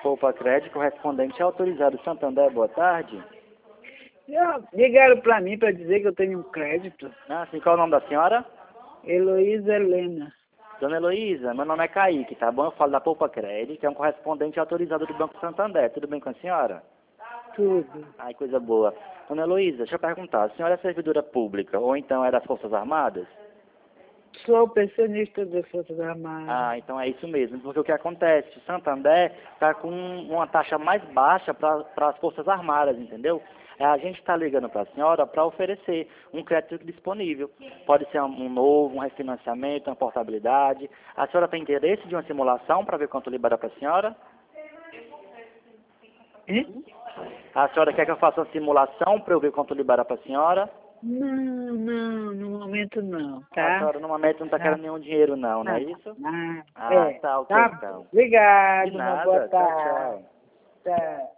Poupa Crédito, correspondente autorizado Santander, boa tarde. Ligaram para mim para dizer que eu tenho um crédito. Ah, sim, qual é o nome da senhora? Heloísa Helena. Dona Heloísa, meu nome é Kaique, tá bom? Eu falo da Poupa Crédito, que é um correspondente autorizado do Banco Santander. Tudo bem com a senhora? Tudo. Ai, coisa boa. Dona Heloísa, deixa eu perguntar, a senhora é servidora pública ou então é das Forças Armadas? Sou pensionista das Forças Armadas. Ah, então é isso mesmo, porque o que acontece? O Santander está com uma taxa mais baixa para as Forças Armadas, entendeu? A gente está ligando para a senhora para oferecer um crédito disponível. Pode ser um novo, um refinanciamento, uma portabilidade. A senhora tem interesse de uma simulação para ver quanto libera para a senhora? Hein? A senhora quer que eu faça uma simulação para eu ver quanto libera para a senhora? Não, no momento não, tá? A senhora no momento não está querendo nenhum dinheiro não, não é isso? Não. Ah, tá ok então. Obrigado, De uma boa nada, tchau, tarde. tchau. Tá.